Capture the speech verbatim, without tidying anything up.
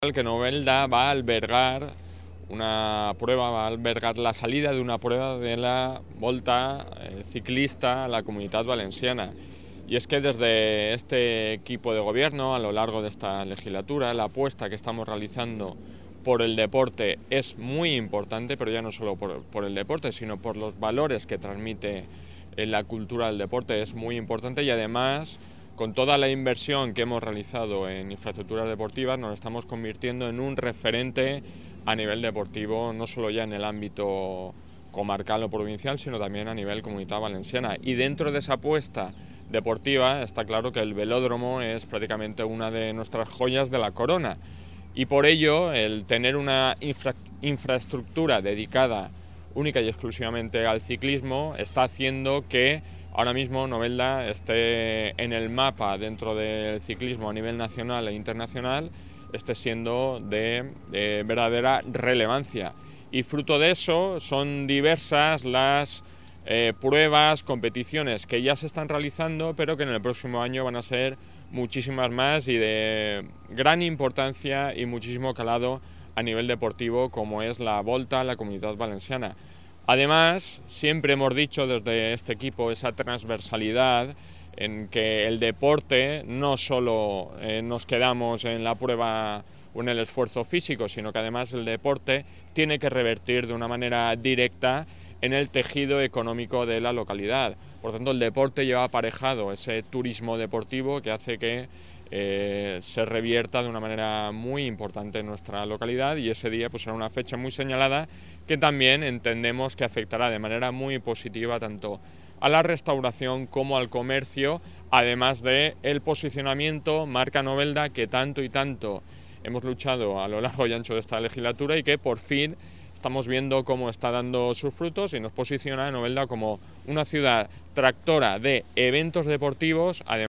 Que Novelda va a albergar una prueba, va a albergar la salida de una prueba de la Volta eh, ciclista a la Comunitat Valenciana. Y es que desde este equipo de gobierno, a lo largo de esta legislatura, la apuesta que estamos realizando por el deporte es muy importante, pero ya no solo por, por el deporte, sino por los valores que transmite en la cultura del deporte es muy importante, y además, con toda la inversión que hemos realizado en infraestructuras deportivas, nos estamos convirtiendo en un referente a nivel deportivo, no solo ya en el ámbito comarcal o provincial, sino también a nivel Comunitat Valenciana. Y dentro de esa apuesta deportiva está claro que el velódromo es prácticamente una de nuestras joyas de la corona, y por ello el tener una infra infraestructura dedicada única y exclusivamente al ciclismo está haciendo que ahora mismo Novelda esté en el mapa dentro del ciclismo a nivel nacional e internacional, esté siendo de, de verdadera relevancia. Y fruto de eso son diversas las eh, pruebas, competiciones que ya se están realizando, pero que en el próximo año van a ser muchísimas más y de gran importancia y muchísimo calado a nivel deportivo, como es la Volta a la Comunitat Valenciana. Además, siempre hemos dicho desde este equipo esa transversalidad en que el deporte no solo eh, nos quedamos en la prueba o en el esfuerzo físico, sino que además el deporte tiene que revertir de una manera directa en el tejido económico de la localidad. Por tanto, el deporte lleva aparejado ese turismo deportivo que hace que eh, se revierta de una manera muy importante en nuestra localidad, y ese día pues será una fecha muy señalada que también entendemos que afectará de manera muy positiva tanto a la restauración como al comercio, además de el posicionamiento marca Novelda que tanto y tanto hemos luchado a lo largo y ancho de esta legislatura, y que por fin estamos viendo cómo está dando sus frutos y nos posiciona a Novelda como una ciudad tractora de eventos deportivos, además